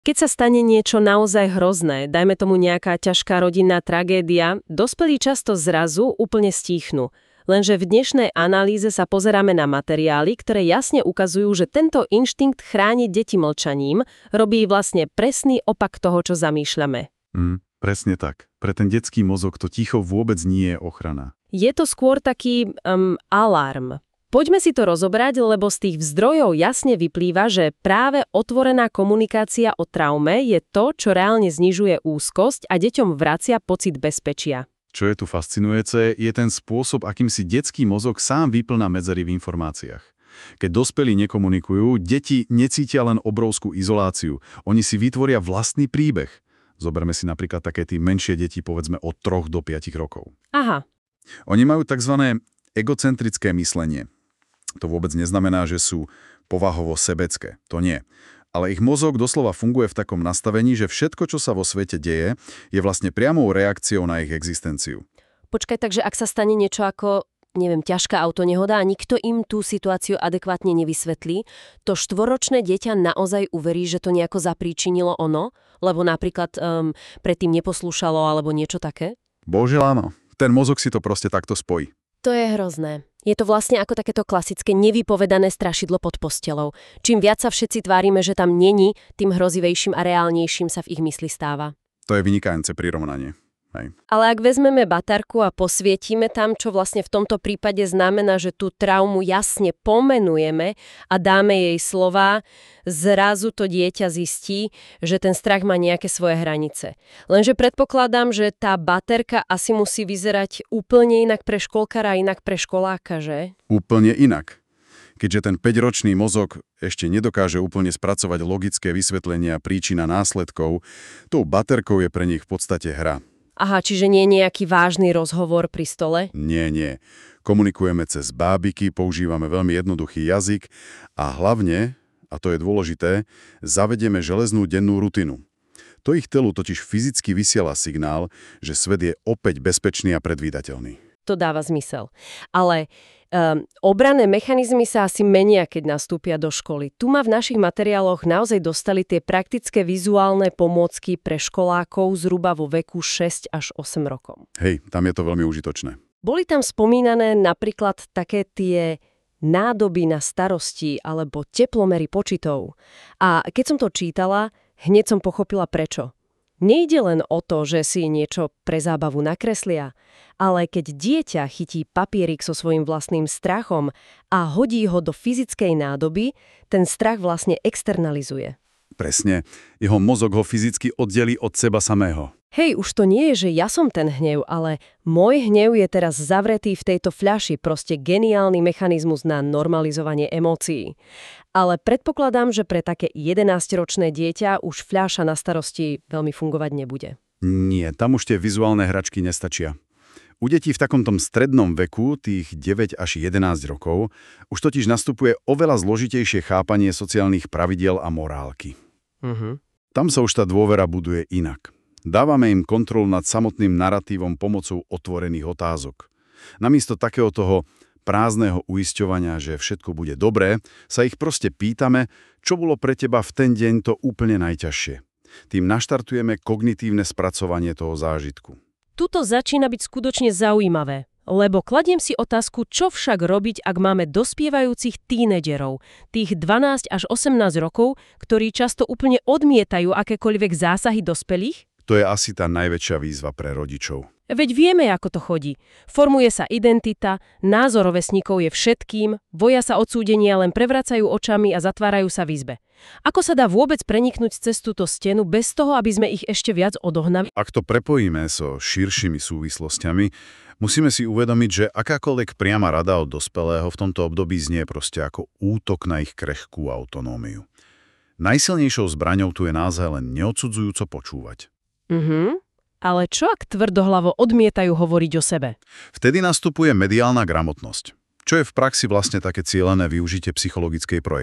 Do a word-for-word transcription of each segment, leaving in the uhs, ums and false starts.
Keď sa stane niečo naozaj hrozné, dajme tomu nejaká ťažká rodinná tragédia, dospelí často zrazu úplne stíchnu. Lenže v dnešnej analýze sa pozeráme na materiály, ktoré jasne ukazujú, že tento inštinkt chrániť deti mlčaním robí vlastne presný opak toho, čo zamýšľame. Mm, presne tak. Pre ten detský mozog to ticho vôbec nie je ochrana. Je to skôr taký um, alarm. Poďme si to rozobrať, lebo z tých zdrojov jasne vyplýva, že práve otvorená komunikácia o traume je to, čo reálne znižuje úzkosť a deťom vracia pocit bezpečia. Čo je tu fascinujúce, je ten spôsob, akým si detský mozog sám vyplná medzery v informáciách. Keď dospelí nekomunikujú, deti necítia len obrovskú izoláciu. Oni si vytvoria vlastný príbeh. Zoberme si napríklad také tí menšie deti, povedzme od troch do piatich rokov. Aha. Oni majú tzv. Egocentrické myslenie. To vôbec neznamená, že sú povahovo sebecké. To nie. Ale ich mozog doslova funguje v takom nastavení, že všetko, čo sa vo svete deje, je vlastne priamou reakciou na ich existenciu. Počkaj, takže ak sa stane niečo ako, neviem, ťažká autonehoda a nikto im tú situáciu adekvátne nevysvetlí, to štvoročné dieťa naozaj uverí, že to nejako zapríčinilo ono? Lebo napríklad um, predtým neposlúšalo alebo niečo také? Bože áno. Ten mozog si to proste takto spojí. To je hrozné. Je to vlastne ako takéto klasické nevypovedané strašidlo pod postelou. Čím viac sa všetci tvárime, že tam není, tým hrozivejším a reálnejším sa v ich mysli stáva. To je vynikajúce prirovnanie. Hej. Ale ak vezmeme baterku a posvietime tam, čo vlastne v tomto prípade znamená, že tú traumu jasne pomenujeme a dáme jej slová, zrazu to dieťa zistí, že ten strach má nejaké svoje hranice. Lenže predpokladám, že tá baterka asi musí vyzerať úplne inak pre školkára a inak pre školáka, že? Úplne inak. Keďže ten päťročný mozog ešte nedokáže úplne spracovať logické vysvetlenia príčin a následkov, tou baterkou je pre nich v podstate hra. Aha, čiže nie je nejaký vážny rozhovor pri stole? Nie, nie. Komunikujeme cez bábiky, používame veľmi jednoduchý jazyk a hlavne, a to je dôležité, zavedieme železnú dennú rutinu. To ich telu totiž fyzicky vysiela signál, že svet je opäť bezpečný a predvídateľný. To dáva zmysel. Ale um, obranné mechanizmy sa asi menia, keď nastúpia do školy. Tu ma v našich materiáloch naozaj dostali tie praktické vizuálne pomôcky pre školákov zhruba vo veku šesť až osem rokov. Hej, tam je to veľmi užitočné. Boli tam spomínané napríklad také tie nádoby na starosti alebo teplomery počitov. A keď som to čítala, hneď som pochopila prečo. Nejde len o to, že si niečo pre zábavu nakreslia, ale keď dieťa chytí papierik so svojím vlastným strachom a hodí ho do fyzickej nádoby, ten strach vlastne externalizuje. Presne. Jeho mozog ho fyzicky oddelí od seba samého. Hej, už to nie je, že ja som ten hnev, ale môj hnev je teraz zavretý v tejto fľaši, proste geniálny mechanizmus na normalizovanie emócií. Ale predpokladám, že pre také jedenásťročné dieťa už fľaša na starosti veľmi fungovať nebude. Nie, tam už tie vizuálne hračky nestačia. U detí v takomto strednom veku, tých deväť až jedenásť rokov, už totiž nastupuje oveľa zložitejšie chápanie sociálnych pravidiel a morálky. Mhm. Tam sa už tá dôvera buduje inak. Dávame im kontrolu nad samotným naratívom pomocou otvorených otázok. Namiesto takého toho prázdneho uisťovania, že všetko bude dobré, sa ich proste pýtame, čo bolo pre teba v ten deň to úplne najťažšie. Tým naštartujeme kognitívne spracovanie toho zážitku. Tuto začína byť skutočne zaujímavé, lebo kladiem si otázku, čo však robiť, ak máme dospievajúcich tínedžerov, tých dvanásť až osemnásť rokov, ktorí často úplne odmietajú akékoľvek zásahy dospelých? To je asi tá najväčšia výzva pre rodičov. Veď vieme, ako to chodí. Formuje sa identita, názor rovesníkov je všetkým, boja sa odsúdenia, len prevracajú očami a zatvárajú sa v izbe. Ako sa dá vôbec preniknúť cez túto stenu bez toho, aby sme ich ešte viac odohnali? Ak to prepojíme so širšími súvislostiami, musíme si uvedomiť, že akákoľvek priama rada od dospelého v tomto období znie proste ako útok na ich krehkú autonómiu. Najsilnejšou zbraňou tu je naozaj len neodsudzujúco počúvať. Mhm. Ale čo ak tvrdohlavo odmietajú hovoriť o sebe? Vtedy nastupuje mediálna gramotnosť, čo je v praxi vlastne také cielené využitie psychologickej projekcie.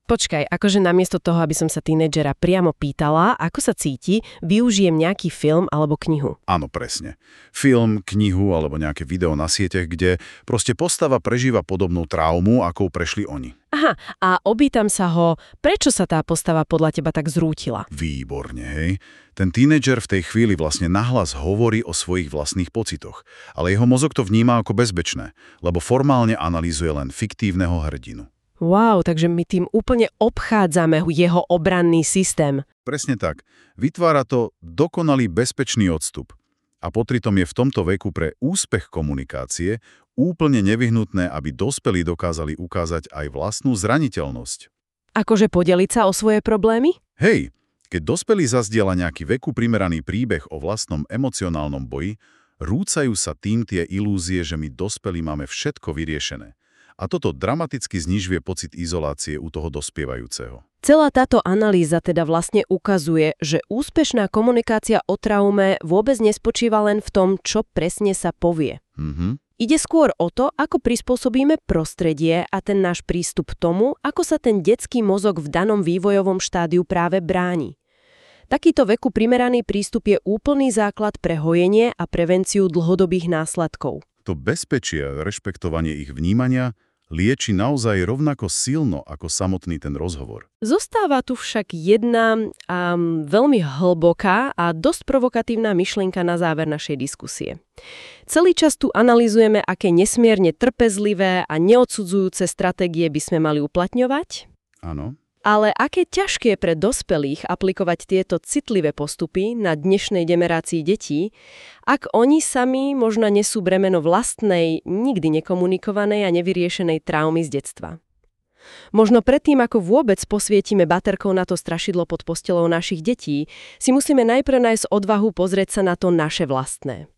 Počkaj, akože namiesto toho, aby som sa tínedžera priamo pýtala, ako sa cíti, využijem nejaký film alebo knihu. Áno, presne. Film, knihu alebo nejaké video na sieťach, kde proste postava prežíva podobnú traumu, akou prešli oni. Aha, a opýtam sa ho, prečo sa tá postava podľa teba tak zrútila? Výborne, hej. Ten tínedžer v tej chvíli vlastne nahlas hovorí o svojich vlastných pocitoch, ale jeho mozog to vníma ako bezpečné, lebo formálne analýzuje len fiktívneho hrdinu. Wow, takže my tým úplne obchádzame jeho obranný systém. Presne tak. Vytvára to dokonalý bezpečný odstup. A popritom je v tomto veku pre úspech komunikácie úplne nevyhnutné, aby dospelí dokázali ukázať aj vlastnú zraniteľnosť. Akože podeliť sa o svoje problémy? Hej, keď dospelí zazdiela nejaký veku primeraný príbeh o vlastnom emocionálnom boji, rúcajú sa tým tie ilúzie, že my dospelí máme všetko vyriešené. A toto dramaticky znižuje pocit izolácie u toho dospievajúceho. Celá táto analýza teda vlastne ukazuje, že úspešná komunikácia o traume vôbec nespočíva len v tom, čo presne sa povie. Mhm. Ide skôr o to, ako prispôsobíme prostredie a ten náš prístup tomu, ako sa ten detský mozog v danom vývojovom štádiu práve bráni. Takýto veku primeraný prístup je úplný základ pre hojenie a prevenciu dlhodobých následkov. To bezpečie a rešpektovanie ich vnímania lieči naozaj rovnako silno ako samotný ten rozhovor. Zostáva tu však jedna um, veľmi hlboká a dosť provokatívna myšlienka na záver našej diskusie. Celý čas tu analyzujeme, aké nesmierne trpezlivé a neodsudzujúce stratégie by sme mali uplatňovať. Áno. Ale aké ťažké je pre dospelých aplikovať tieto citlivé postupy na dnešnej generácii detí, ak oni sami možno nesú bremeno vlastnej, nikdy nekomunikovanej a nevyriešenej traumy z detstva. Možno predtým, ako vôbec posvietime baterkou na to strašidlo pod postelou našich detí, si musíme najprv nájsť odvahu pozrieť sa na to naše vlastné.